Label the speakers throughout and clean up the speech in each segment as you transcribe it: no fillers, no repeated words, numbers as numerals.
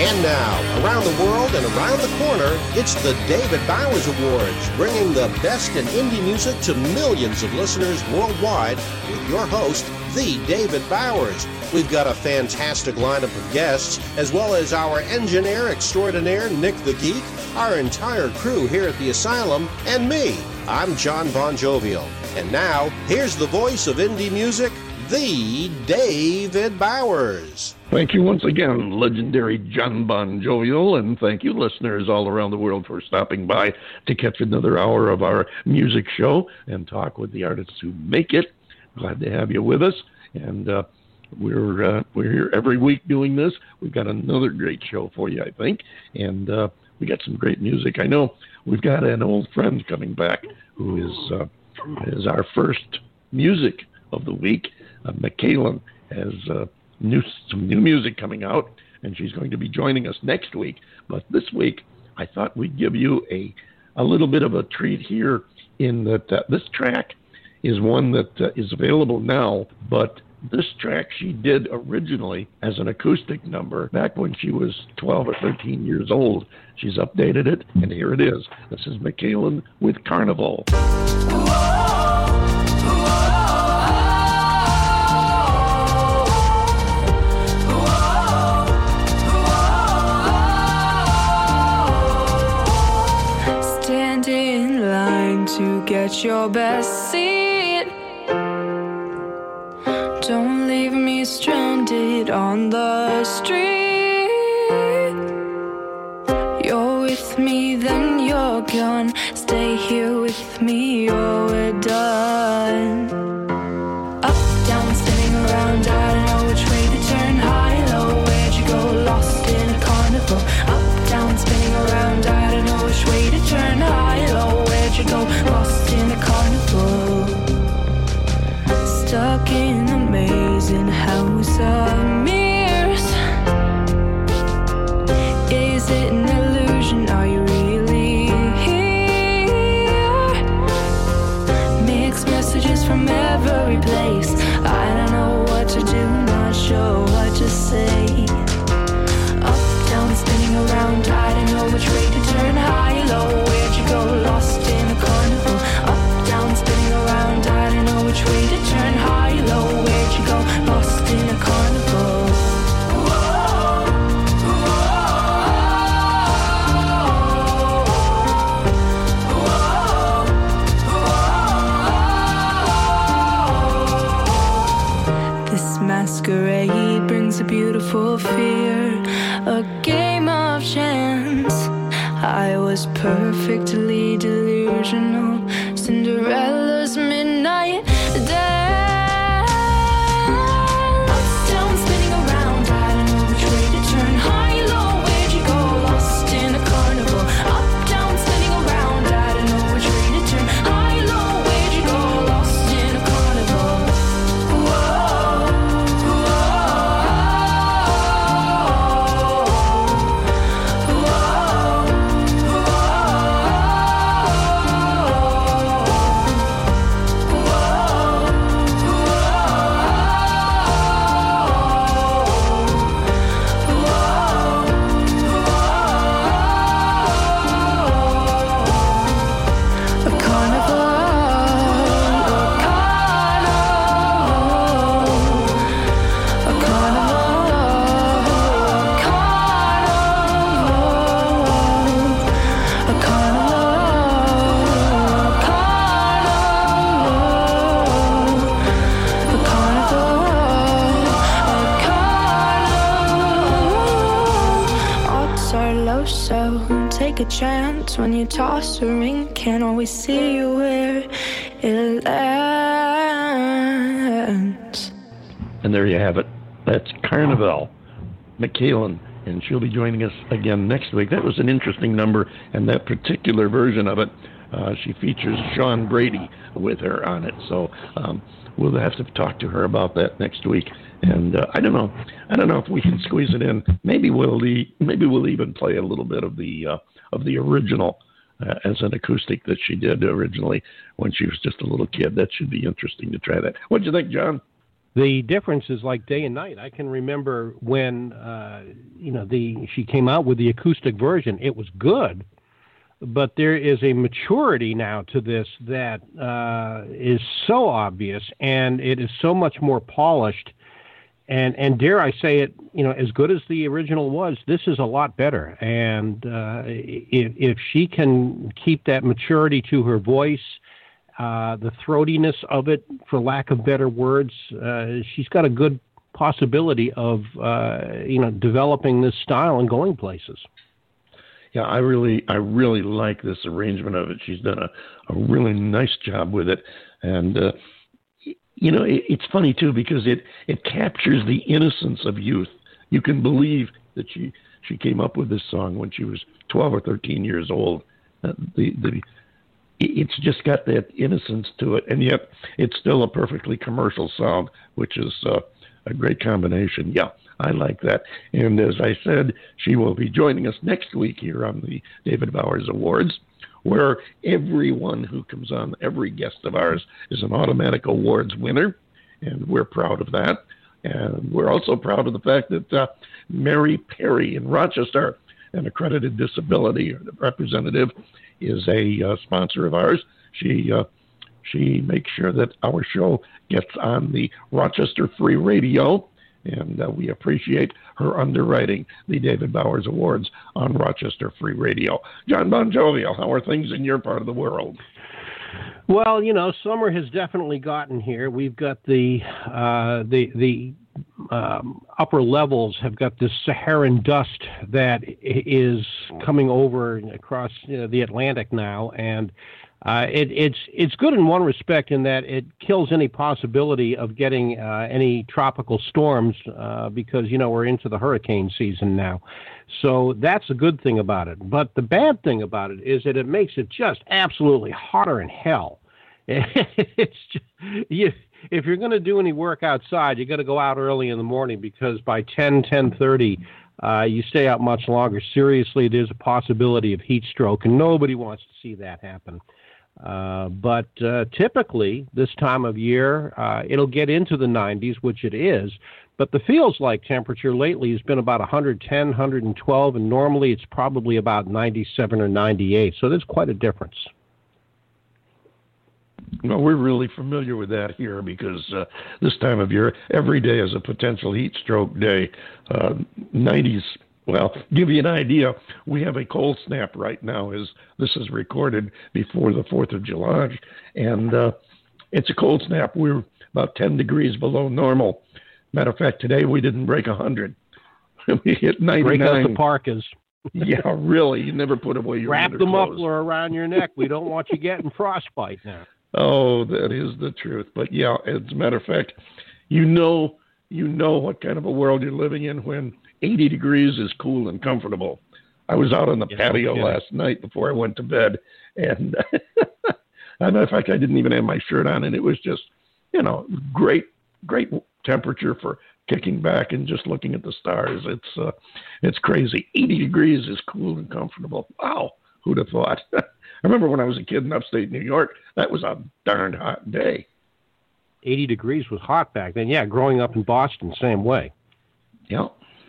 Speaker 1: And now, around the world and around the corner, it's the David Bowers Awards, bringing the best in indie music to millions of listeners worldwide with your host, the David Bowers. We've got a fantastic lineup of guests, as well as our engineer extraordinaire, Nick the Geek, our entire crew here at the Asylum, and me. I'm John Bon Jovial. And now, here's the voice of indie music, the David Bowers.
Speaker 2: Thank you once again, legendary John Bon Jovial, and thank you, listeners all around the world, for stopping by to catch another hour of our music show and talk with the artists who make it. Glad to have you with us, and we're here every week doing this. We've got another great show for you, I think, and we got some great music. I know we've got an old friend coming back who is our first music of the week. Michaelan has some new music coming out, and she's going to be joining us next week. But this week, I thought we'd give you a little bit of a treat here in that this track is one that is available now, but this track she did originally as an acoustic number back when she was 12 or 13 years old. She's updated it, and here it is. This is Michaelan with Carnival.
Speaker 3: To get your best seat. Don't leave me stranded on the street. You're with me, then you're gone. Stay here with me or we're done. Up, down, spinning around, I don't know which way to turn. High, low, where'd you go? Lost in a carnival. Up, down, spinning around, I don't know which way to turn. High, low, where'd you go? Lost in a carnival. Stuck in a maze in a house of mirrors. Is it an illusion? Are you really here? Mixed messages from every place. I don't know what to do, not sure what to say. Up, down, spinning around, I don't know which way to turn. High, low, where'd you go? Lost in a carnival. Up, down, spinning around, I don't know which way to turn. High, low, where'd you go? Lost in a carnival. This masquerade brings a beautiful fear, a game of chance. I was perfectly delusional, Cinderella's midnight dance. Up, down, spinning around, I don't know which way to turn. High, low, where'd you go? Lost in a carnival. Up, down, spinning around, I don't know which way to turn. High, low, where'd you go? Lost in a carnival. Take a chance when you toss a ring. Can't always see where it lands.
Speaker 2: And there you have it. That's Carnival, Michaelan, and she'll be joining us again next week. That was an interesting number, and that particular version of it, she features Sean Brady with her on it. So we'll have to talk to her about that next week. And I don't know if we can squeeze it in. Maybe we'll even play a little bit of the original as an acoustic that she did originally when she was just a little kid. That should be interesting to try that. What'd you think, John?
Speaker 4: The difference is like day and night. I can remember when she came out with the acoustic version. It was good, but there is a maturity now to this that is so obvious, and it is so much more polished. And dare I say it, as good as the original was, this is a lot better. And if she can keep that maturity to her voice, the throatiness of it, for lack of better words, she's got a good possibility of, developing this style and going places.
Speaker 2: Yeah, I really like this arrangement of it. She's done a really nice job with it. And, it's funny, too, because it captures the innocence of youth. You can believe that she came up with this song when she was 12 or 13 years old. It's just got that innocence to it, and yet it's still a perfectly commercial sound, which is a great combination. Yeah, I like that. And as I said, she will be joining us next week here on the David Bowers Awards, where everyone who comes on, every guest of ours, is an automatic awards winner, and we're proud of that. And we're also proud of the fact that Mary Perry in Rochester, an accredited disability representative, is a sponsor of ours. She makes sure that our show gets on the Rochester Free Radio, and we appreciate her underwriting the David Bowers Awards on Rochester Free Radio. John Bon Jovial, how are things in your part of the world?
Speaker 4: Well, summer has definitely gotten here. We've got the upper levels have got this Saharan dust that is coming over across the Atlantic now, and it's good in one respect in that it kills any possibility of getting any tropical storms because we're into the hurricane season now. So that's a good thing about it. But the bad thing about it is that it makes it just absolutely hotter than hell. It's just, if you're going to do any work outside, you got to go out early in the morning because by 10:30, you stay out much longer. Seriously, there's a possibility of heat stroke, and nobody wants to see that happen. But typically, this time of year, it'll get into the 90s, which it is. But the feels-like temperature lately has been about 110, 112, and normally it's probably about 97 or 98. So there's quite a difference.
Speaker 2: Well, we're really familiar with that here because this time of year, every day is a potential heat stroke day. 90s, well, give you an idea, we have a cold snap right now as this is recorded before the 4th of July, and it's a cold snap. We're about 10 degrees below normal. Matter of fact, today we didn't break 100. We hit 99.
Speaker 4: Break out the parkas.
Speaker 2: Yeah, really. You never put away your
Speaker 4: Wrap the
Speaker 2: clothes.
Speaker 4: muffler around your neck. We don't want you getting frostbite now.
Speaker 2: Oh, that is the truth. But yeah, as a matter of fact, you know what kind of a world you're living in when 80 degrees is cool and comfortable. I was out on the patio last night before I went to bed, and as a matter of fact, I didn't even have my shirt on, and it was just, great temperature for kicking back and just looking at the stars. It's crazy. 80 degrees is cool and comfortable. Wow, who'd have thought? I remember when I was a kid in upstate New York, that was a darn hot day.
Speaker 4: 80 degrees was hot back then. Yeah, growing up in Boston, same way.
Speaker 2: Yeah.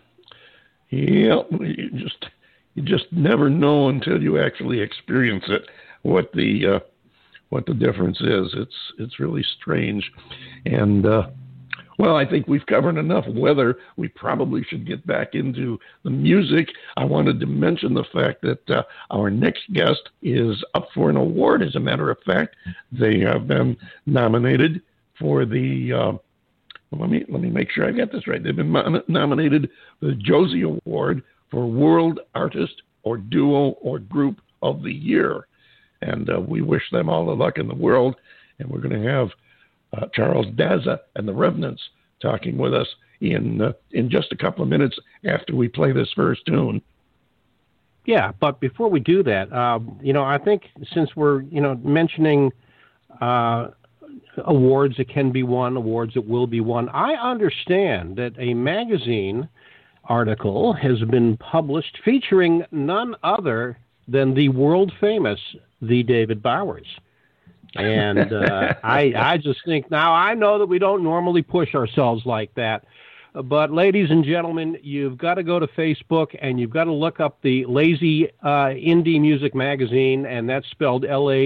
Speaker 2: Yeah, you just never know until you actually experience it what the difference is. It's really strange. And well, I think we've covered enough weather. We probably should get back into the music. I wanted to mention the fact that our next guest is up for an award. As a matter of fact, they have been nominated for the, let me make sure I get this right. They've been nominated for the Josie Award for World Artist or Duo or Group of the Year. And we wish them all the luck in the world. And we're going to have Charles Daza and the Revenants talking with us in just a couple of minutes after we play this first tune.
Speaker 4: Yeah, but before we do that, I think since we're, mentioning awards that can be won, awards that will be won, I understand that a magazine article has been published featuring none other than the world famous The David Bowers. And I just think now, I know that we don't normally push ourselves like that. But, ladies and gentlemen, you've got to go to Facebook and you've got to look up the Lazy Indie Music Magazine, and that's spelled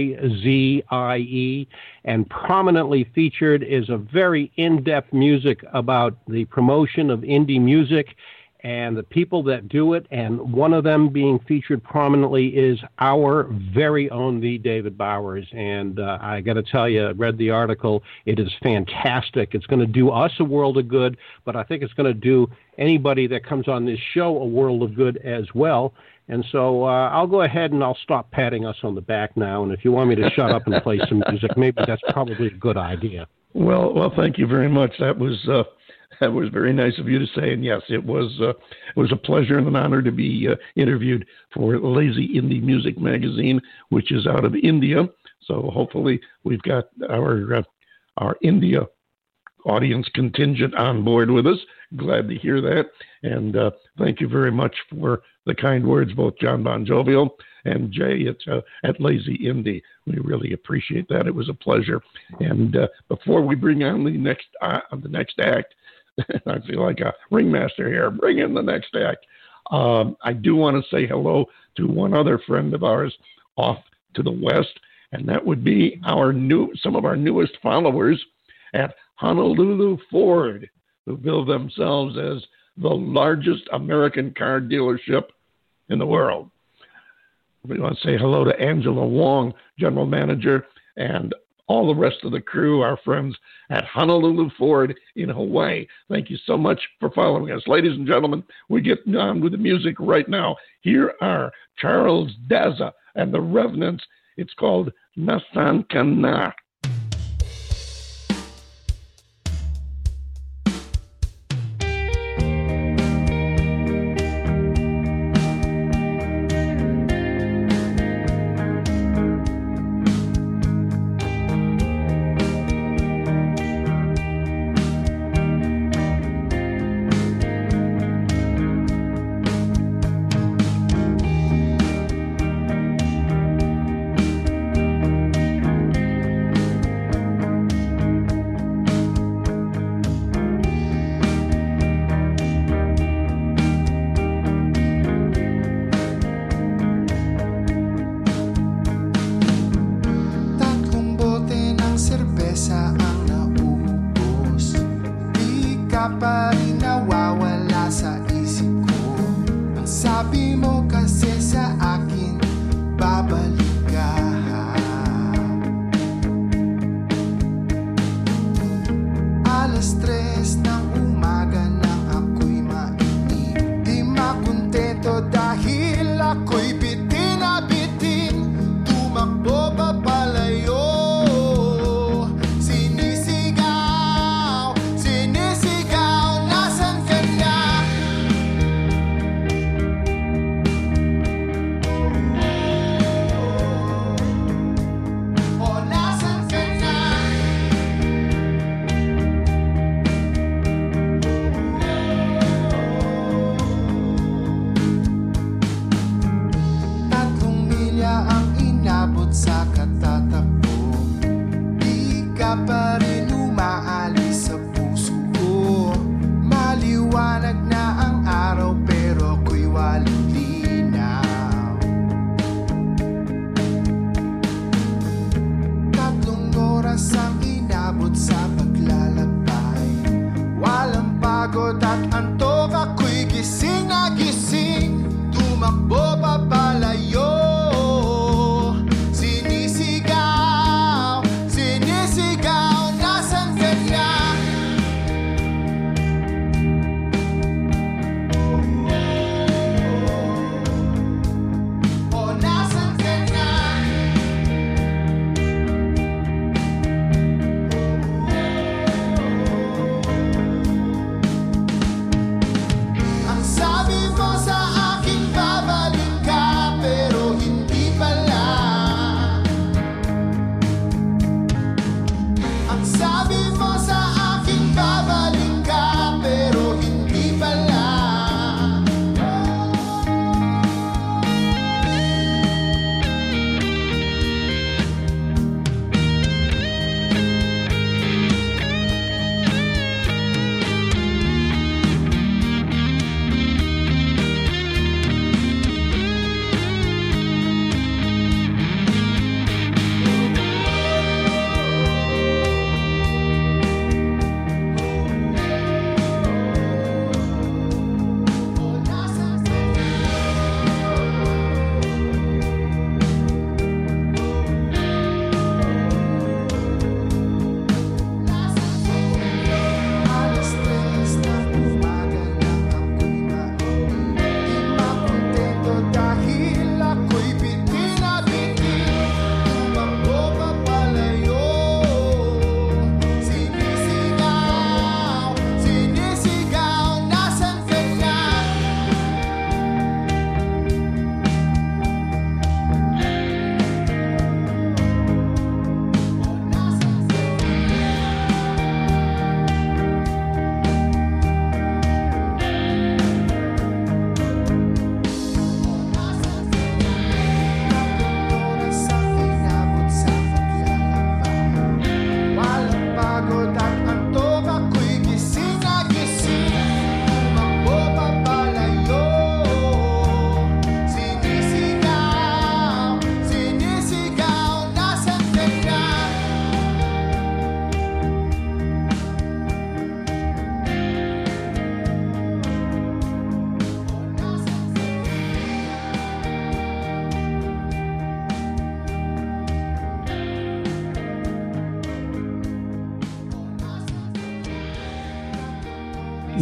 Speaker 4: Lazie. And prominently featured is a very in-depth music about the promotion of indie music and the people that do it, and one of them being featured prominently is our very own the David Bowers. And I got to tell you, I read the article. It is fantastic. It's going to do us a world of good, but I think it's going to do anybody that comes on this show a world of good as well. And so I'll go ahead and I'll stop patting us on the back now. And if you want me to shut up and play some music, maybe that's probably a good idea.
Speaker 2: Well, thank you very much. That was very nice of you to say. And yes, it was a pleasure and an honor to be interviewed for Lazy Indie Music Magazine, which is out of India. So hopefully we've got our India audience contingent on board with us. Glad to hear that. And thank you very much for the kind words, both John Bon Jovial and Jay at Lazy Indie. We really appreciate that. It was a pleasure. And before we bring on the next act, I feel like a ringmaster here. Bring in the next act. I do want to say hello to one other friend of ours off to the west, and that would be some of our newest followers at Honolulu Ford, who bill themselves as the largest American car dealership in the world. We want to say hello to Angela Wong, General Manager, and all the rest of the crew, our friends at Honolulu Ford in Hawaii. Thank you so much for following us. Ladies and gentlemen, we get on with the music right now. Here are Charles Daza and the Revenants. It's called Nasan Kana.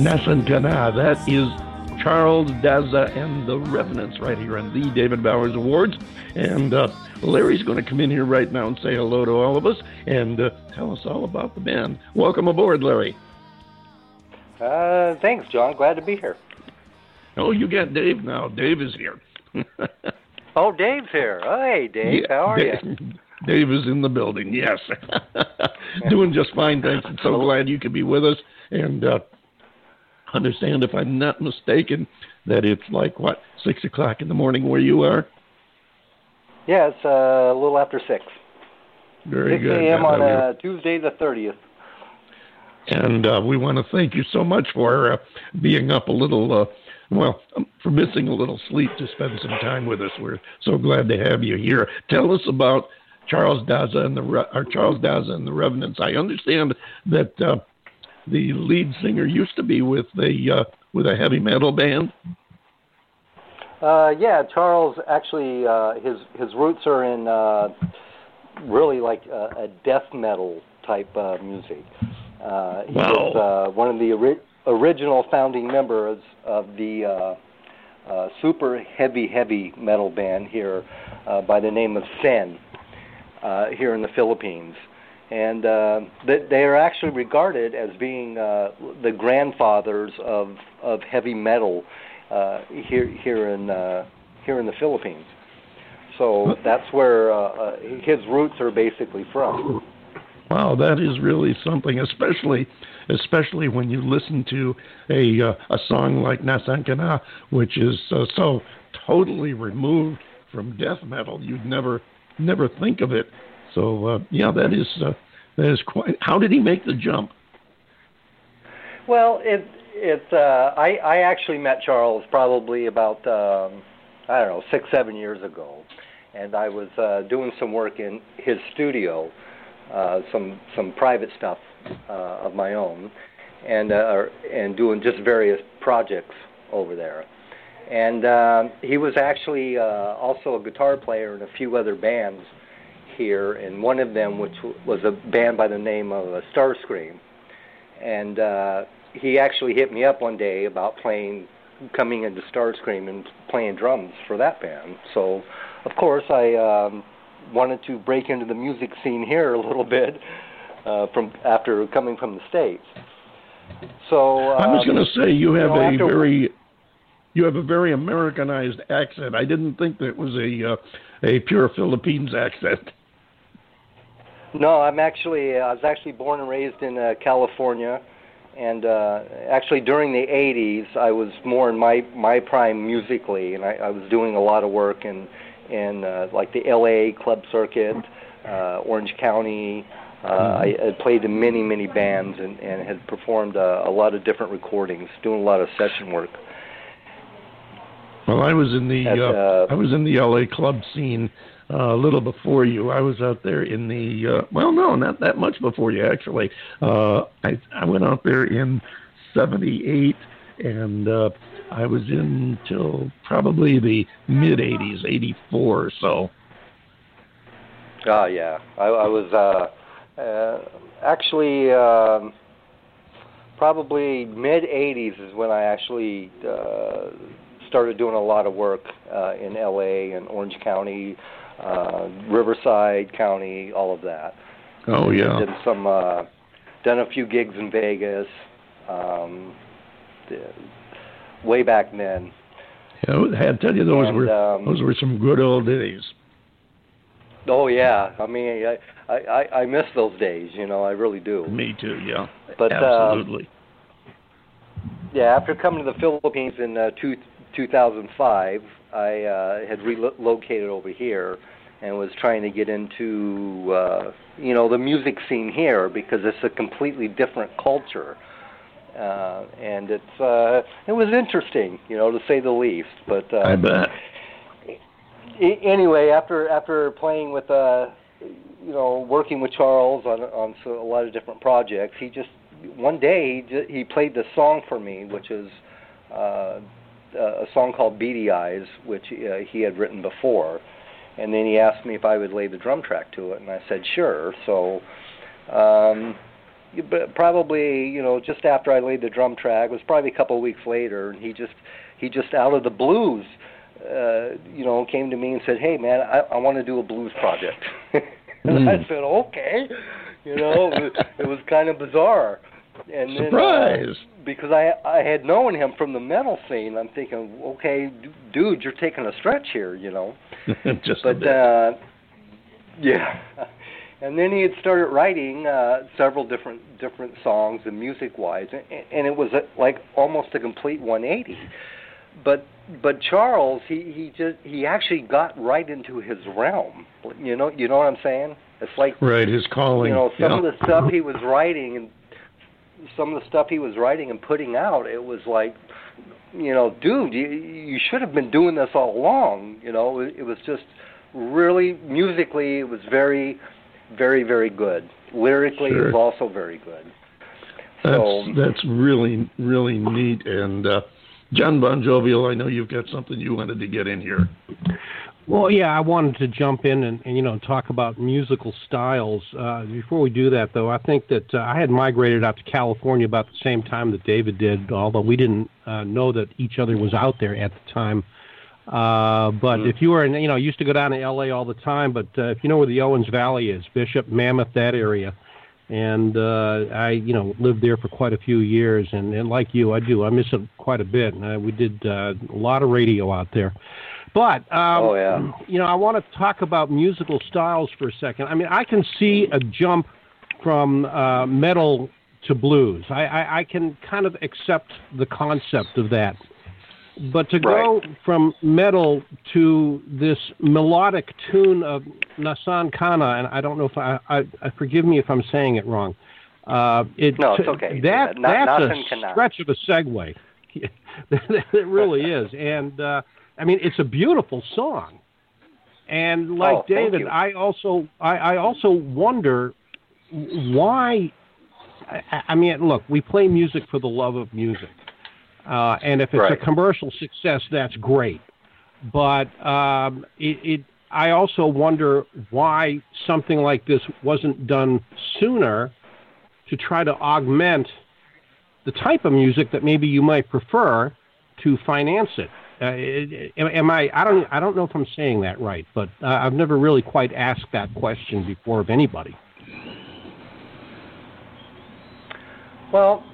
Speaker 2: Nassan Kana. That is Charles Daza and the Revenants right here on the David Bowers Awards. And Larry's going to come in here right now and say hello to all of us and tell us all about the band. Welcome aboard, Larry.
Speaker 5: Thanks, John. Glad to be here.
Speaker 2: Oh, you got Dave now. Dave is here.
Speaker 5: Oh, Dave's here. Oh, hey, Dave.
Speaker 2: Yeah,
Speaker 5: how are you?
Speaker 2: Dave is in the building, yes. Doing just fine, thanks. I'm so glad you could be with us. And understand, if I'm not mistaken, that it's like, 6 o'clock in the morning where you are?
Speaker 5: Yeah, it's a little after 6.
Speaker 2: Very
Speaker 5: 6
Speaker 2: good.
Speaker 5: 6 a.m. on Tuesday the 30th.
Speaker 2: And we want to thank you so much for being up a little, for missing a little sleep to spend some time with us. We're so glad to have you here. Tell us about Charles Daza and the Revenants. I understand that the lead singer used to be with a heavy metal band.
Speaker 5: Yeah, Charles actually his roots are in really like a death metal type music. He was one of the original founding members of the super heavy metal band here by the name of Sen here in the Philippines. And they are actually regarded as being the grandfathers of heavy metal here in the Philippines. So that's where his roots are basically from.
Speaker 2: Wow, that is really something, especially when you listen to a song like Nassan Kana, which is so totally removed from death metal. You'd never think of it. So that is quite. How did he make the jump?
Speaker 5: Well, I actually met Charles probably about 6-7 years ago, and I was doing some work in his studio. Some private stuff of my own, and doing just various projects over there. And he was actually also a guitar player in a few other bands here, and one of them, which was a band by the name of Starscream. And he actually hit me up one day about coming into Starscream and playing drums for that band. So, of course, I wanted to break into the music scene here a little bit after coming from the States. So
Speaker 2: I was going to say you have a very Americanized accent. I didn't think that was a pure Philippines accent.
Speaker 5: No, I was actually born and raised in California, and actually during the 80s I was more in my prime musically, and I was doing a lot of work in like the LA club circuit, Orange County. I had played in many bands and had performed a lot of different recordings, doing a lot of session work.
Speaker 2: Well, I was in the LA club scene a little before you. I was out there in the not that much before you actually. I went out there in '78 and I was in till probably the mid-'80s, '84 or so.
Speaker 5: Oh, yeah. I was actually probably mid-'80s is when I actually started doing a lot of work in L.A. and Orange County, Riverside County, all of that.
Speaker 2: Oh, yeah.
Speaker 5: Done a few gigs in Vegas. Way back then.
Speaker 2: Yeah, I had to tell you, those were some good old days.
Speaker 5: Oh yeah, I mean, I miss those days. I really do.
Speaker 2: Me too. Yeah.
Speaker 5: But
Speaker 2: absolutely.
Speaker 5: Yeah, after coming to the Philippines in 2005, I had relocated over here and was trying to get into the music scene here because it's a completely different culture. And it was interesting, to say the least. But
Speaker 2: I bet.
Speaker 5: Anyway, after playing with, working with Charles on a lot of different projects, one day he played the song for me, which is a song called Beady Eyes, which he had written before, and then he asked me if I would lay the drum track to it, and I said sure. So. probably, just after I laid the drum track, it was probably a couple of weeks later, and he just out of the blues, came to me and said, "Hey, man, I want to do a blues project." And I said, "Okay." It was kind of bizarre. And
Speaker 2: surprise!
Speaker 5: Then, because I had known him from the metal scene, I'm thinking, okay, dude, you're taking a stretch here,
Speaker 2: Just
Speaker 5: but,
Speaker 2: a bit.
Speaker 5: Yeah. And then he had started writing several different songs and music-wise, and it was like almost a complete 180. But Charles, he actually got right into his realm. You know what I'm saying? It's like
Speaker 2: right, his calling.
Speaker 5: Some of the stuff he was writing and putting out, it was like, dude, you should have been doing this all along. It was just really musically, it was very, very, very good. Lyrically,
Speaker 2: sure.
Speaker 5: It was also very good.
Speaker 2: That's really, really neat. And John Bon Jovial, I know you've got something you wanted to get in here.
Speaker 4: Well, yeah, I wanted to jump in and talk about musical styles. Before we do that, though, I think that I had migrated out to California about the same time that David did, although we didn't know that each other was out there at the time. But if you were I used to go down to L.A. all the time, but if you know where the Owens Valley is, Bishop, Mammoth, that area, and I lived there for quite a few years, and like you, I miss it quite a bit. And we did a lot of radio out there. But, I want to talk about musical styles for a second. I mean, I can see a jump from metal to blues. I can kind of accept the concept of that. But to go from metal to this melodic tune of Nasan Kana, and I don't know if I forgive me if I'm saying it wrong.
Speaker 5: It's okay.
Speaker 4: That's a stretch of a segue. It really is. And, it's a beautiful song. And like David, I also wonder why. Look, we play music for the love of music. And if it's a commercial success, that's great. But I also wonder why something like this wasn't done sooner to try to augment the type of music that maybe you might prefer to finance it. I don't know if I'm saying that right, but I've never really quite asked that question before of anybody.
Speaker 5: Well,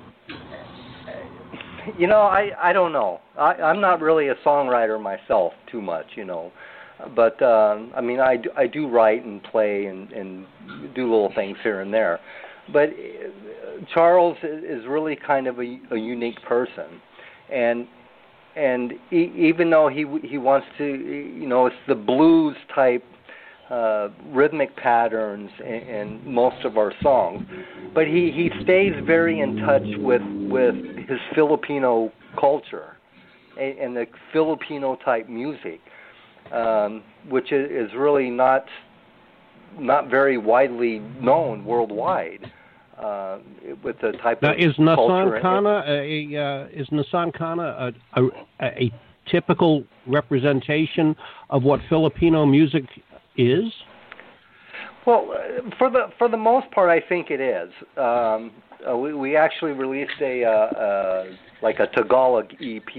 Speaker 5: I don't know. I'm not really a songwriter myself too much, but I do write and play and do little things here and there. But Charles is really kind of a unique person, and even though he wants to, it's the blues type rhythmic patterns in most of our songs, but he stays very in touch with his Filipino culture and the Filipino type music, which is really not very widely known worldwide. With the type
Speaker 4: now,
Speaker 5: of
Speaker 4: is
Speaker 5: culture.
Speaker 4: Is Nasan Kana a typical representation of what Filipino music is?
Speaker 5: Well, for the most part, I think it is. We actually released a Tagalog EP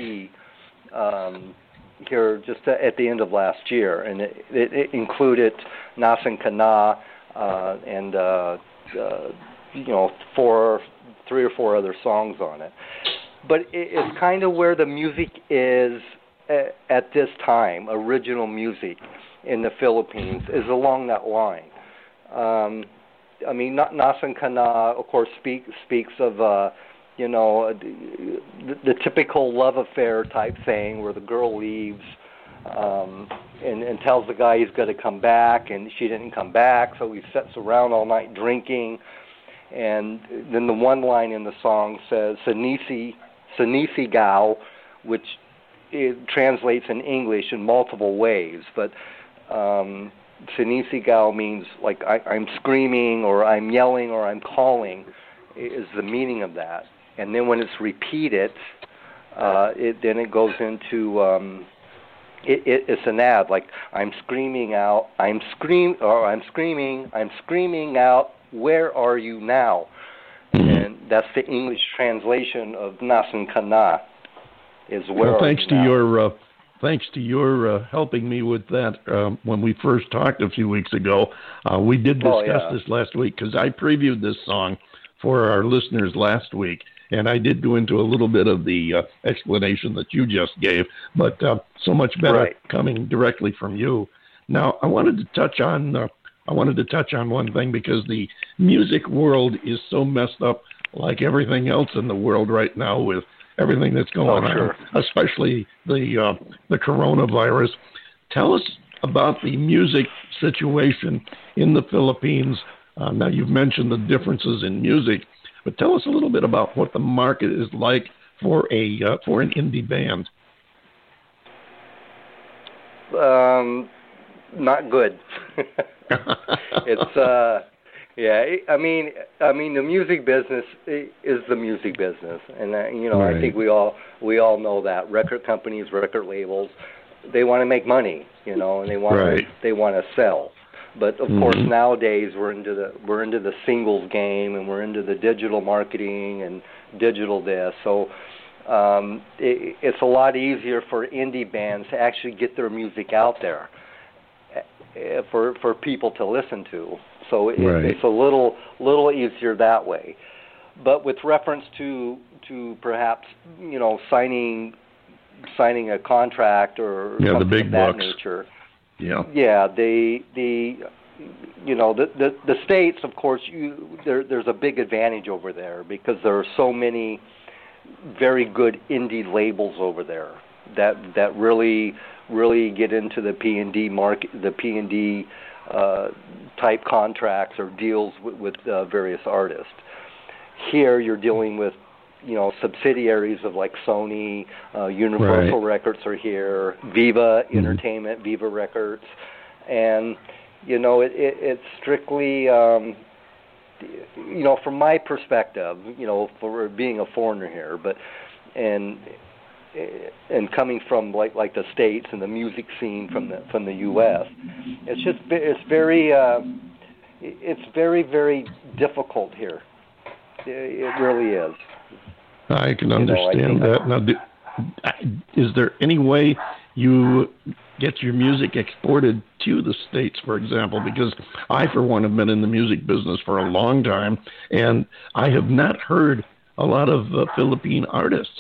Speaker 5: here just at the end of last year, and it included Nasan Kana and 3 or 4 other songs on it. But it's kind of where the music is at this time, original music in the Philippines, is along that line. Nasan Kana, of course, speaks of, the typical love affair type thing where the girl leaves and tells the guy he's got to come back, and she didn't come back, so he sits around all night drinking. And then the one line in the song says, Sinisigaw, which it translates in English in multiple ways, but Sinisigaw means like I'm screaming or I'm yelling or I'm calling is the meaning of that. And then when it's repeated, it goes into it's an ad, like I'm screaming out, I'm screaming out, where are you now? and that's the English translation of Nasan Kana. Is where
Speaker 2: well, thanks to your helping me with that when we first talked a few weeks ago. We did discuss this last week because I previewed this song for our listeners last week, and I did go into a little bit of the explanation that you just gave, but so much better coming directly from you. Now, I wanted to touch on one thing because the music world is so messed up, like everything else in the world right now, with everything that's going on, especially the coronavirus. Tell us about the music situation in the Philippines. Now, you've mentioned the differences in music, but tell us a little bit about what the market is like for an indie band.
Speaker 5: Not good. It's I mean the music business is the music business, and I think we all know that record companies, record labels, they want to make money, and they want to sell. But of course nowadays we're into the singles game, and we're into the digital marketing and digital this. So it's a lot easier for indie bands to actually get their music out there for people to listen to. So it's a little easier that way. But with reference to perhaps signing a contract or something
Speaker 2: the big
Speaker 5: of that
Speaker 2: bucks.
Speaker 5: nature.
Speaker 2: Yeah.
Speaker 5: The States, of course, there's a big advantage over there because there are so many very good indie labels over there that really get into the P&D market, the P&D type contracts or deals with various artists. Here you're dealing with subsidiaries of like Sony, Universal Records are here, Viva Entertainment, Viva Records, and it's strictly from my perspective, for being a foreigner here, but and coming from like the States and the music scene from the U.S., it's very very difficult here. It really is.
Speaker 2: I can understand that. Now, is there any way you get your music exported to the States, for example? Because I, for one, have been in the music business for a long time, and I have not heard a lot of Philippine artists.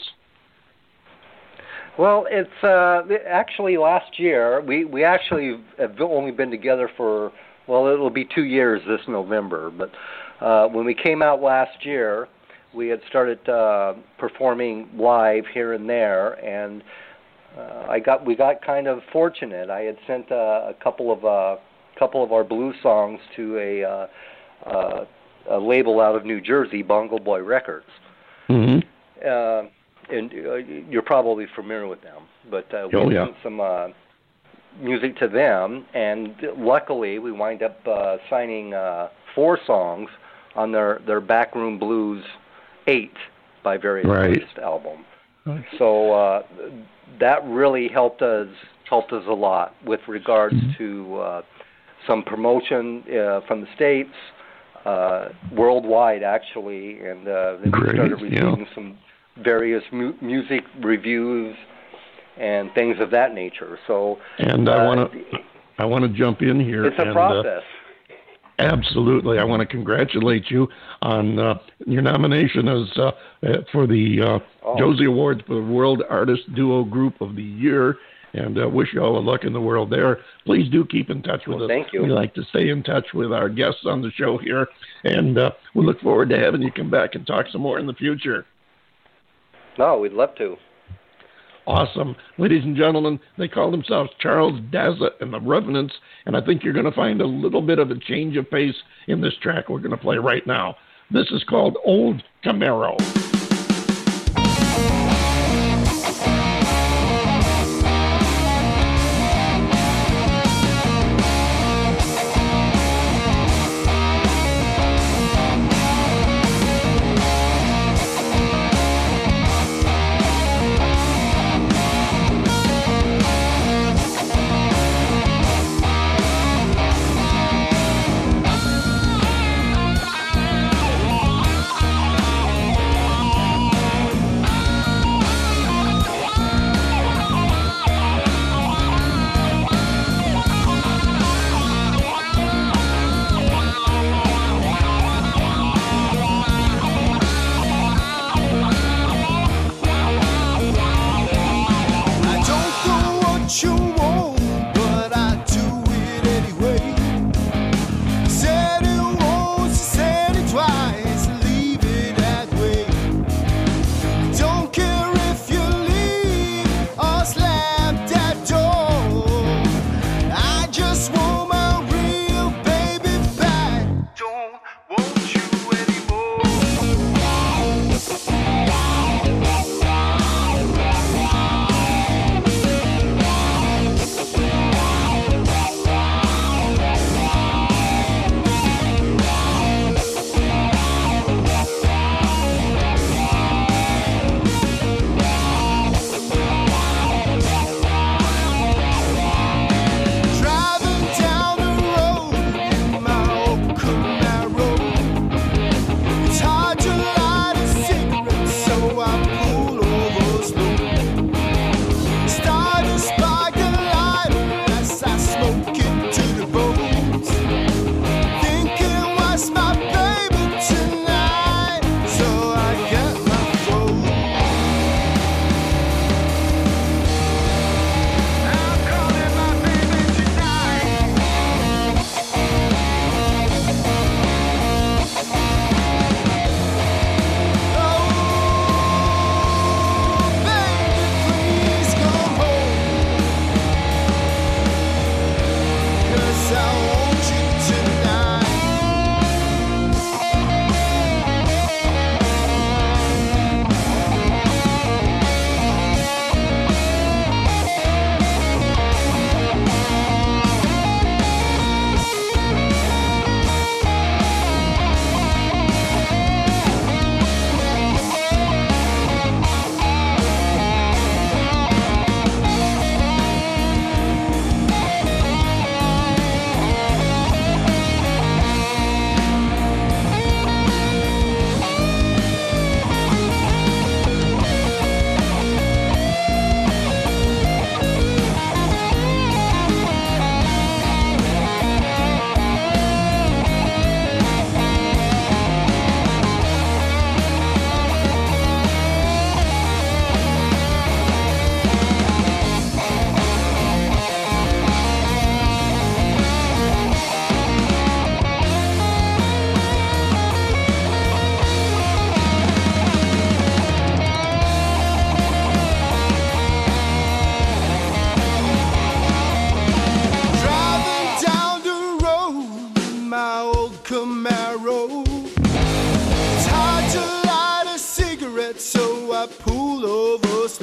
Speaker 5: Well, it's actually last year. We actually have only been together for, it'll be 2 years this November. But when we came out last year, we had started performing live here and there, and we got kind of fortunate. I had sent a couple of our blues songs to a label out of New Jersey, Bongo Boy Records. Mm-hmm. And you're probably familiar with them, but we sent some music to them, and luckily we wind up signing 4 songs on their Backroom Blues 8 by Various Artists album. So that really helped us a lot with regards to some promotion from the States, worldwide actually, and then we started receiving some various music reviews and things of that nature. So, and I
Speaker 2: want to jump in here.
Speaker 5: It's a process.
Speaker 2: Absolutely, I want to congratulate you on your nomination as for the Josie Awards for the World Artist Duo Group of the Year, and wish you all the luck in the world there. Please do keep in touch with us.
Speaker 5: Thank you.
Speaker 2: We like to stay in touch with our guests on the show here, and we look forward to having you come back and talk some more in the future.
Speaker 5: No, we'd love to.
Speaker 2: Awesome. Ladies and gentlemen, they call themselves Charles Dazza and the Revenants, and I think you're going to find a little bit of a change of pace in this track we're going to play right now. This is called Old Camaro.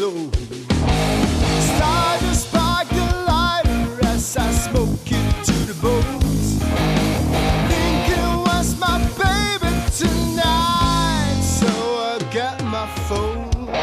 Speaker 6: go. Start to spark the lighter as I smoke it to the bones. Thinking what's my baby tonight, so I got my phone.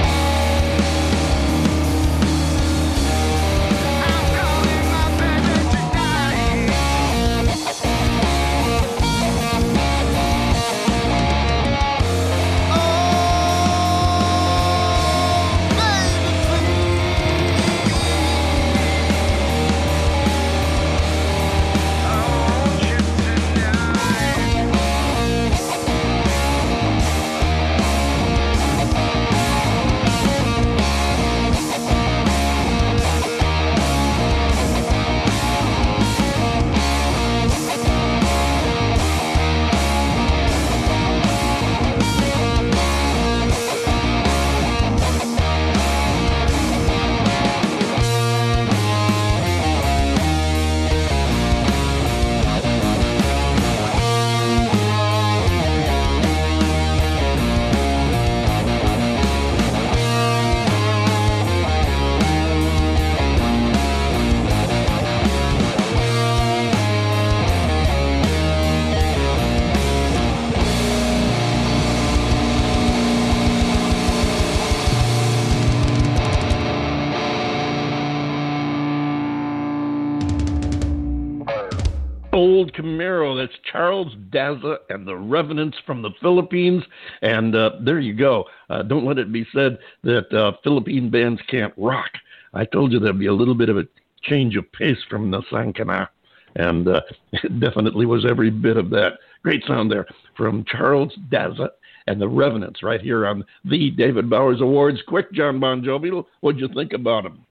Speaker 2: Old Camaro. That's Charles Daza and the Revenants from the Philippines. And there you go. Don't let it be said that Philippine bands can't rock. I told you there'd be a little bit of a change of pace from the Sankana. And it definitely was every bit of that. Great sound there from Charles Daza and the Revenants right here on the David Bowers Awards. Quick, John Bon Jovi, what'd you think about them?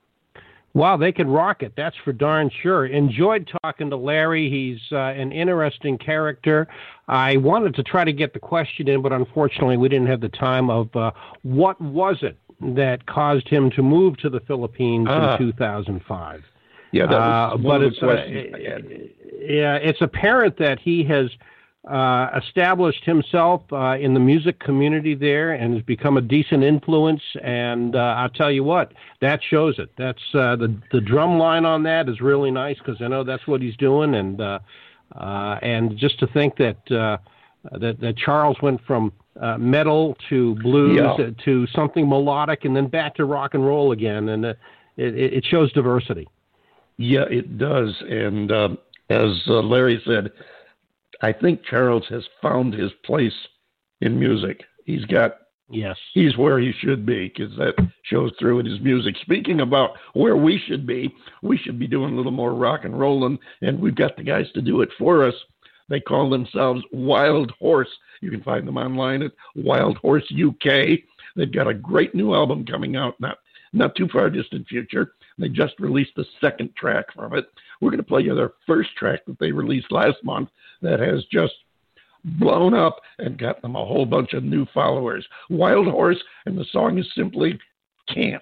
Speaker 4: Wow, they can rock it. That's for darn sure. Enjoyed talking to Larry. He's an interesting character. I wanted to try to get the question in, but unfortunately we didn't have the time of what was it that caused him to move to the Philippines in 2005.
Speaker 2: Yeah, that was one of the questions I had.
Speaker 4: Yeah, it's apparent that he has established himself in the music community there and has become a decent influence. And I'll tell you what, that shows it. That's the drum line on that is really nice because I know that's what he's doing. And just to think that that Charles went from metal to blues to something melodic and then back to rock and roll again, and it shows diversity.
Speaker 2: Yeah, it does. And as Larry said, I think Charles has found his place in music. He's where he should be because that shows through in his music. Speaking about where we should be doing a little more rock and rolling, and we've got the guys to do it for us. They call themselves Wild Horse. You can find them online at Wild Horse UK. They've got a great new album coming out not too far distant future. They just released the second track from it. We're going to play you their first track that they released last month that has just blown up and got them a whole bunch of new followers. Wild Horse, and the song is simply Can't.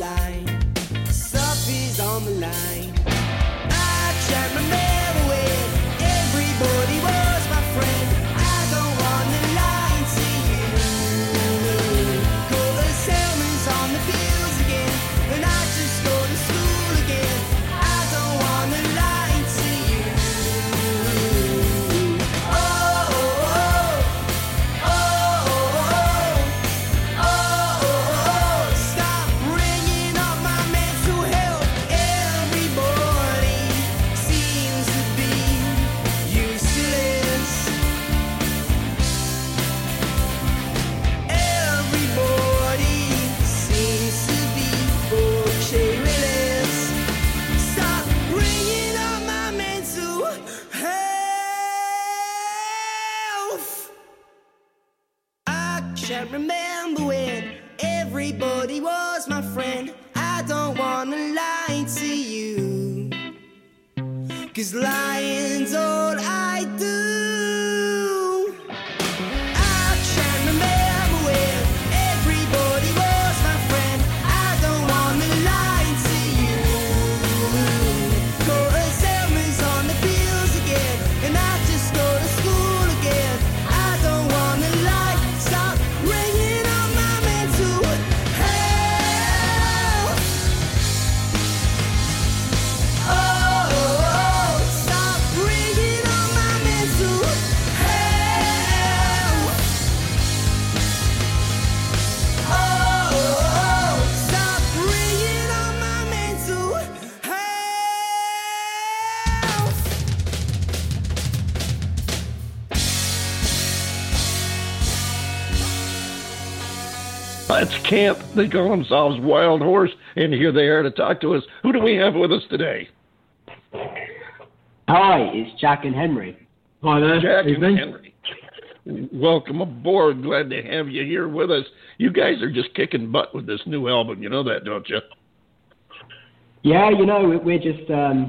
Speaker 6: line. Stuff is on the line. I can't remember when everybody was my friend. I don't wanna lie to you. Go the salmons on the fields again, and I just go to school again. I don't wanna lie to you. Oh, oh, oh, oh, oh, stop ringing up my mental health. Everybody seems to be useless. Everybody seems to be careless. Stop ringing up my mental health. I can't remember when everybody was my friend. I don't wanna lie to you, 'cause lying's all I do. I can't remember when everybody was my friend. I don't wanna lie to you. Go to salmons on the fields again, and I just go to school again. I don't wanna lie. Stop ringing on my mental health. Oh, stop ringing on my mental health. Oh, stop ringing on my mental health.
Speaker 2: That's Camp. They call themselves Wild Horse, and here they are to talk to us. Who do we have with us today?
Speaker 7: Hi, it's Jack and Henry.
Speaker 8: Hi there.
Speaker 2: Jack
Speaker 8: Evening.
Speaker 2: and Henry. Welcome aboard. Glad to have you here with us. You guys are just kicking butt with this new album. You know that, don't you?
Speaker 7: Yeah, you know, we're just,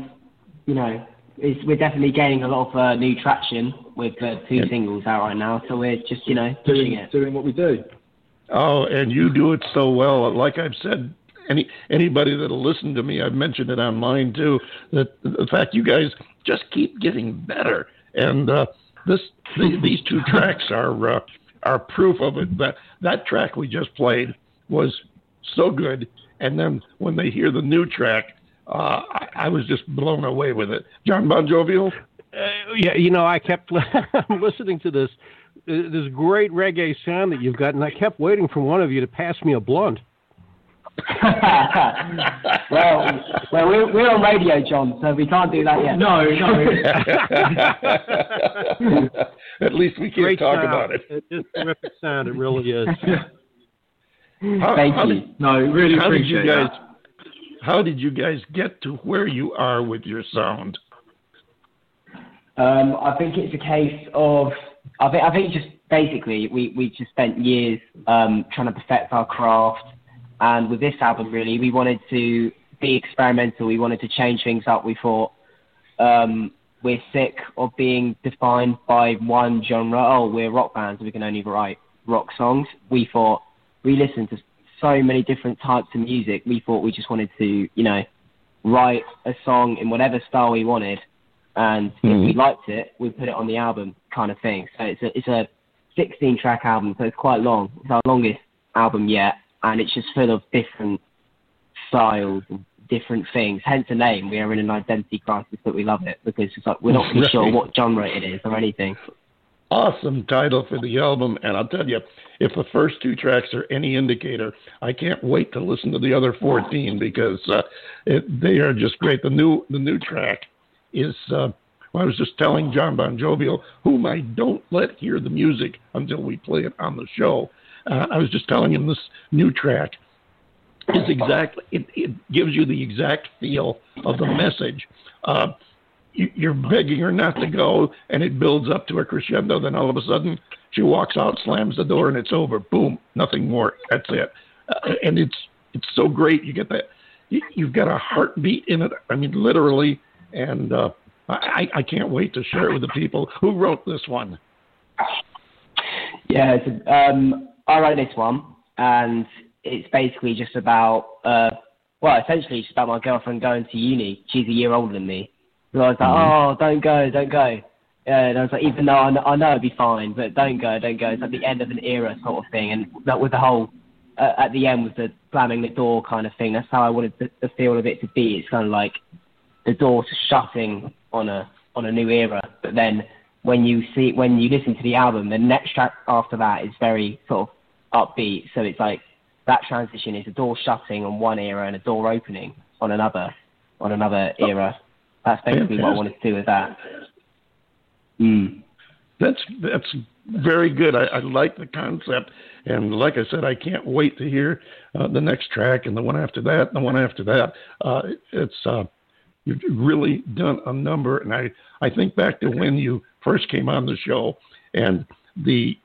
Speaker 7: we're definitely gaining a lot of new traction with two singles out right now. So we're just, pushing it.
Speaker 8: Doing what we do.
Speaker 2: Oh, and you do it so well. Like I've said, anybody that'll listen to me, I've mentioned it on mine too, that the fact you guys just keep getting better. And these two tracks are proof of it. That track we just played was so good. And then when they hear the new track, I was just blown away with it. John Bon Jovial?
Speaker 4: I kept listening to this great reggae sound that you've got, and I kept waiting for one of you to pass me a blunt.
Speaker 7: well, we're on radio, John, so we can't do that yet.
Speaker 8: No.
Speaker 2: At least we can't talk about it.
Speaker 4: It's a terrific sound. It really is.
Speaker 7: Thank you.
Speaker 8: Really appreciate that.
Speaker 2: How did you guys get to where you are with your sound?
Speaker 7: I think it's a case of I think just basically we just spent years trying to perfect our craft, and with this album really we wanted to be experimental. We wanted to change things up. We thought we're sick of being defined by one genre. Oh, we're rock bands, we can only write rock songs. We thought we listened to so many different types of music. We thought we just wanted to write a song in whatever style we wanted. And if we liked it, we put it on the album, kind of thing. So it's a 16-track album, so it's quite long. It's our longest album yet, and it's just full of different styles and different things. Hence the name. We are in an identity crisis, but we love it because it's like we're not really sure what genre it is or anything.
Speaker 2: Awesome title for the album, and I'll tell you, if the first two tracks are any indicator, I can't wait to listen to the other 14 because they are just great. The new track is, I was just telling John Bon Jovial, whom I don't let hear the music until we play it on the show. I was just telling him this new track is it gives you the exact feel of the message. You're begging her not to go, and it builds up to a crescendo. Then all of a sudden, she walks out, slams the door, and it's over. Boom, nothing more. That's it. And it's so great. You get that. You've got a heartbeat in it. I mean, literally. And I can't wait to share it with the people. Who wrote this one?
Speaker 7: Yeah, I wrote this one, and it's basically just about well, essentially it's about my girlfriend going to uni. She's a year older than me. So I was like, oh, don't go. And I was like, even though I know it'd be fine, but don't go. It's like the end of an era sort of thing. And that with the whole, at the end with the slamming the door kind of thing, that's how I wanted the feel of it to be. It's kind of like the door shutting on a new era. But then when you listen to the album, the next track after that is very sort of upbeat. So it's like that transition is a door shutting on one era and a door opening on another era. That's basically what I wanted to do with that.
Speaker 2: That's very good. I like the concept, and like I said, I can't wait to hear the next track and the one after that and the one after that. You've really done a number, and I think back to when you first came on the show, and the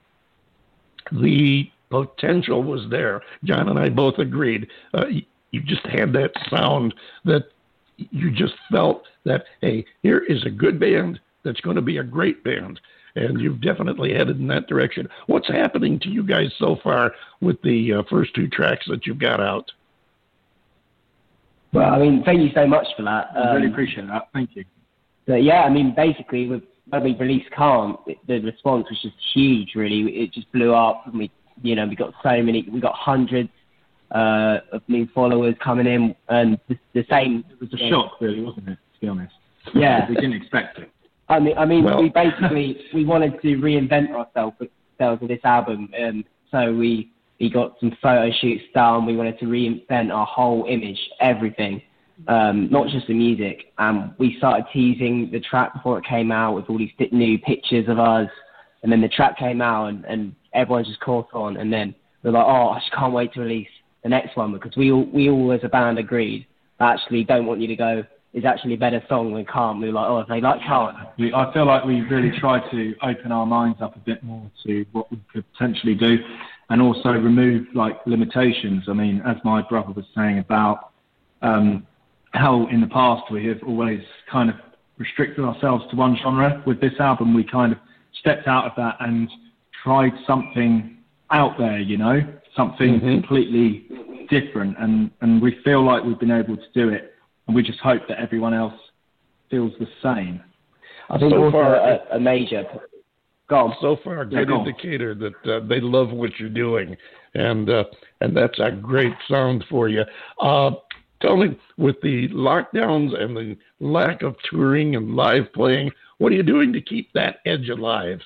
Speaker 2: potential was there. John and I both agreed. You just had that sound that you just felt that, hey, here is a good band that's going to be a great band, and you've definitely headed in that direction. What's happening to you guys so far with the first two tracks that you've got out?
Speaker 7: Well, I mean, thank you so much for that.
Speaker 8: I really appreciate that. Thank you.
Speaker 7: So, yeah, I mean, basically, when we released Calm, the response was just huge, really. It just blew up, and we got hundreds of new followers coming in, and the same.
Speaker 8: It was a shock, really, wasn't it, to be honest?
Speaker 7: Yeah.
Speaker 8: We didn't expect it.
Speaker 7: I mean, we wanted to reinvent ourselves with this album, so we got some photo shoots done. We wanted to reinvent our whole image, everything, not just the music. We started teasing the track before it came out with all these new pictures of us, and then the track came out, and everyone just caught on. And then we're like, oh, I just can't wait to release the next one, because we all as a band agreed, I actually don't want you to go, is actually a better song than Calm. We were like, oh, if they like Calm.
Speaker 8: I feel like we really tried to open our minds up a bit more to what we could potentially do, and also remove limitations. I mean, as my brother was saying about how in the past we have always kind of restricted ourselves to one genre. With this album, we kind of stepped out of that and tried something out there, something completely different, and we feel like we've been able to do it. And we just hope that everyone else feels the same.
Speaker 7: I think so far, a major...
Speaker 2: So far, a good indicator that they love what you're doing. And that's a great sound for you. Tell me, with the lockdowns and the lack of touring and live playing, what are you doing to keep that edge alive?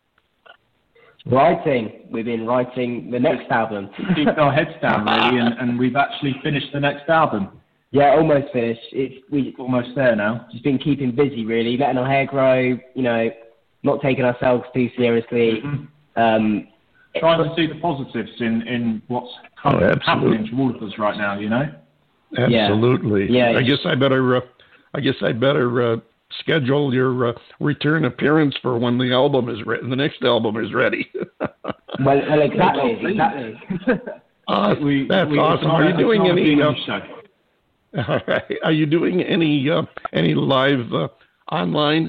Speaker 7: Writing. We've been writing the next album.
Speaker 8: Keep our heads down, really, and we've actually finished the next album.
Speaker 7: Yeah, almost finished. We're
Speaker 8: almost there now.
Speaker 7: Just been keeping busy, really, letting our hair grow, not taking ourselves too seriously.
Speaker 8: Trying to see the positives in what's kind of happening to all of us right now,
Speaker 2: Absolutely.
Speaker 7: Yeah.
Speaker 2: I guess I better schedule your return appearance for when the album is ready. The next album is ready.
Speaker 7: well, exactly.
Speaker 2: That's awesome. Are you doing any? All right. Are you doing any live online?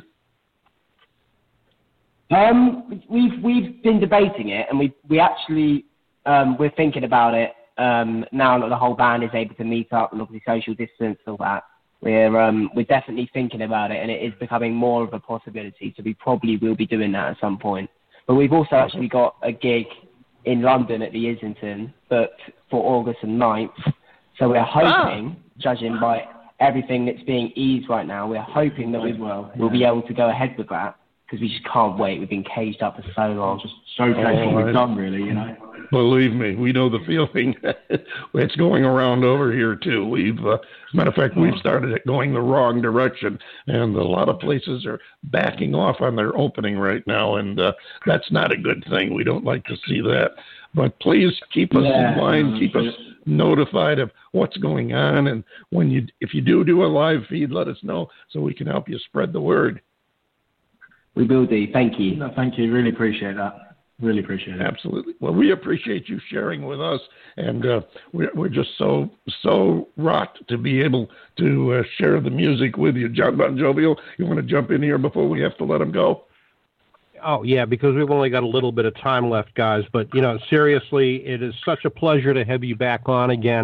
Speaker 7: We've been debating it, and we actually we're thinking about it now that the whole band is able to meet up and obviously social distance and all that. We're definitely thinking about it, and it is becoming more of a possibility. So we probably will be doing that at some point. But we've also actually got a gig in London at the Islington, booked for August the 9th. So we're hoping, judging by everything that's being eased right now, we're hoping that we'll be able to go ahead with that, because we just can't wait. We've been caged up for so long.
Speaker 8: Just showcase what we've done, really,
Speaker 2: Believe me, we know the feeling. It's going around over here, too. As a matter of fact, we've started it going the wrong direction, and a lot of places are backing off on their opening right now, and that's not a good thing. We don't like to see that. But please keep us in mind, keep us notified of what's going on, and if you do a live feed, let us know so we can help you spread the word.
Speaker 7: We will do. Thank you.
Speaker 8: No, thank you. Really appreciate that. Really appreciate it.
Speaker 2: Absolutely. Well, we appreciate you sharing with us, and we're just so rocked to be able to share the music with you. Jon Bon Jovial, you want to jump in here before we have to let him go?
Speaker 4: Oh, yeah, because we've only got a little bit of time left, guys. But, seriously, it is such a pleasure to have you back on again.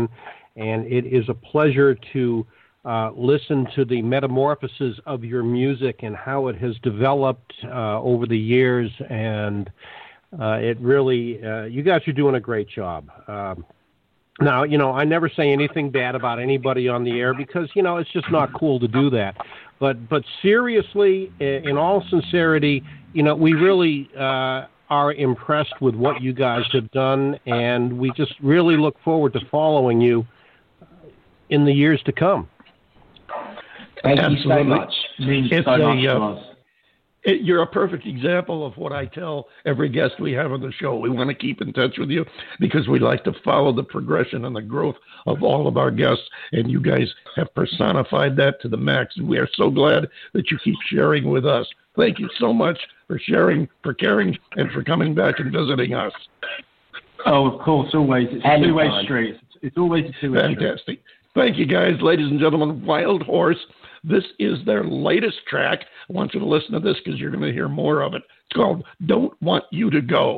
Speaker 4: and it is a pleasure to listen to the metamorphosis of your music and how it has developed over the years, and it really, you guys are doing a great job. Now, I never say anything bad about anybody on the air because, it's just not cool to do that. But seriously, in all sincerity, we really are impressed with what you guys have done, and we just really look forward to following you in the years to come.
Speaker 7: Thank
Speaker 2: Absolutely.
Speaker 7: you so much.
Speaker 8: Means so much to us.
Speaker 2: You're a perfect example of what I tell every guest we have on the show. We want to keep in touch with you because we like to follow the progression and the growth of all of our guests, and you guys have personified that to the max. We are so glad that you keep sharing with us. Thank you so much for sharing, for caring, and for coming back and visiting us.
Speaker 8: Oh, of course, always. It's a two-way street. It's always a two-way street.
Speaker 2: Fantastic. Thank you, guys. Ladies and gentlemen, Wild Horse. This is their latest track. I want you to listen to this because you're going to hear more of it. It's called Don't Want You to Go.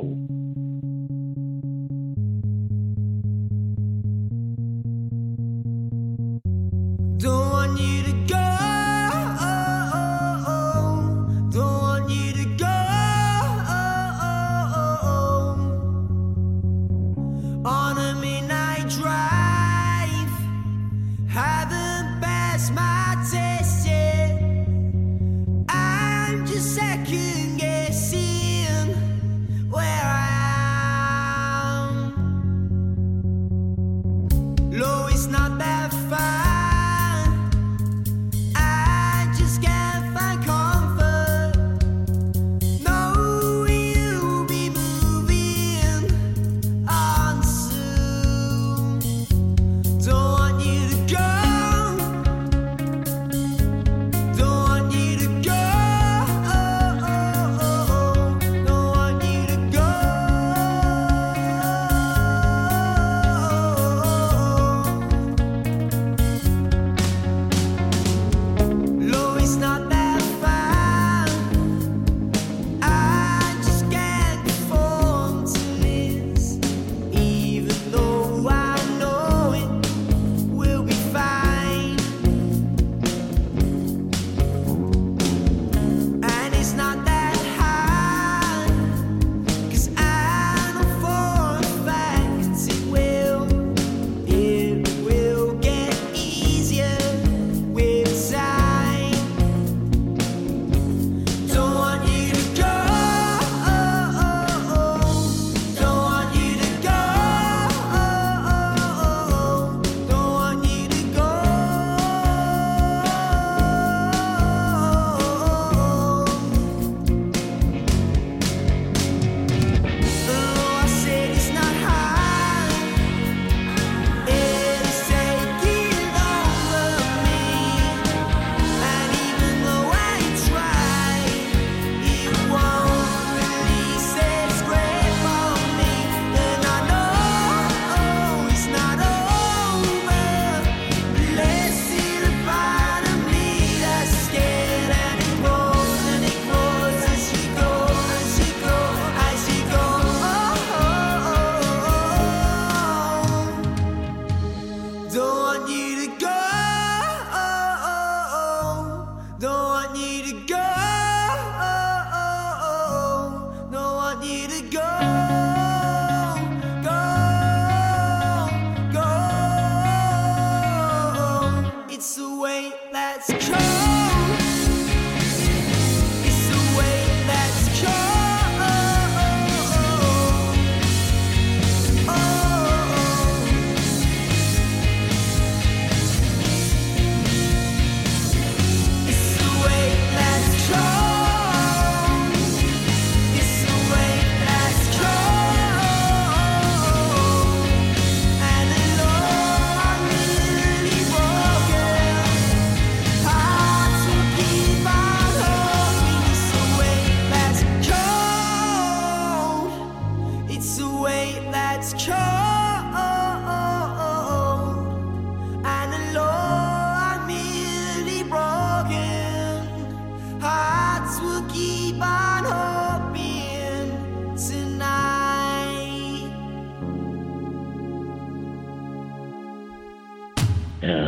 Speaker 6: Don't want you to go. Don't want you to go. On a midnight drive, haven't passed my test yet. I'm just second guessing where I am. Low is not that fine.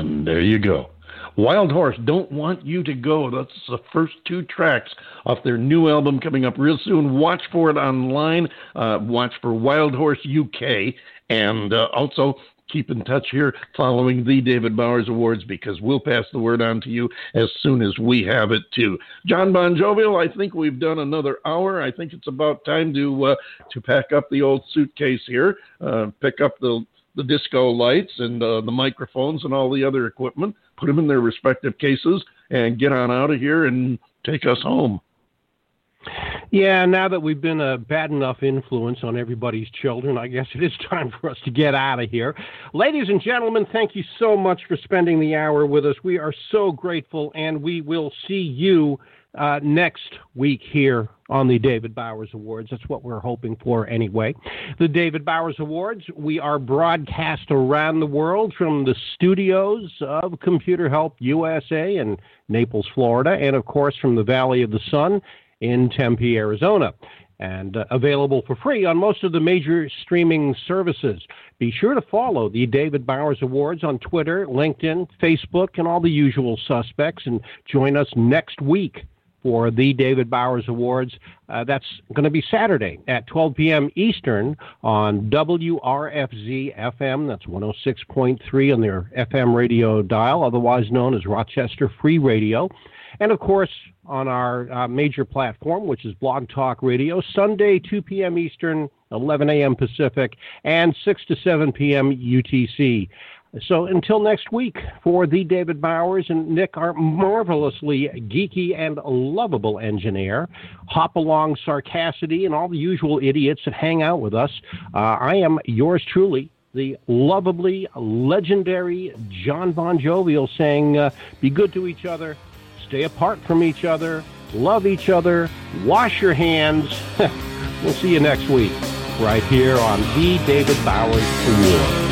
Speaker 2: And there you go. Wild Horse, Don't Want You to Go. That's the first 2 tracks off their new album coming up real soon. Watch for it online. Watch for Wild Horse UK. And also keep in touch here following the David Bowers Awards, because we'll pass the word on to you as soon as we have it too. John Bon Jovial, I think we've done another hour. I think it's about time to pack up the old suitcase here, pick up the disco lights and the microphones and all the other equipment, put them in their respective cases, and get on out of here and take us home.
Speaker 4: Yeah, now that we've been a bad enough influence on everybody's children, I guess it is time for us to get out of here. Ladies and gentlemen, thank you so much for spending the hour with us. We are so grateful, and we will see you next week here on the David Bowers Awards. That's what we're hoping for anyway. The David Bowers Awards, we are broadcast around the world from the studios of Computer Help USA in Naples, Florida, and of course from the Valley of the Sun in Tempe, Arizona, and available for free on most of the major streaming services. Be sure to follow the David Bowers Awards on Twitter, LinkedIn, Facebook, and all the usual suspects, and join us next week for the David Bowers Awards. That's going to be Saturday at 12 p.m. Eastern on WRFZ-FM. That's 106.3 on their FM radio dial, otherwise known as Rochester Free Radio. And, of course, on our major platform, which is Blog Talk Radio, Sunday, 2 p.m. Eastern, 11 a.m. Pacific, and 6 to 7 p.m. UTC. So until next week, for the David Bowers and Nick, our marvelously geeky and lovable engineer, Hop-Along Sarcassity, and all the usual idiots that hang out with us, I am yours truly, the lovably, legendary John Bon Jovial, saying, be good to each other, stay apart from each other, love each other, wash your hands. We'll see you next week, right here on the David Bowers Awards.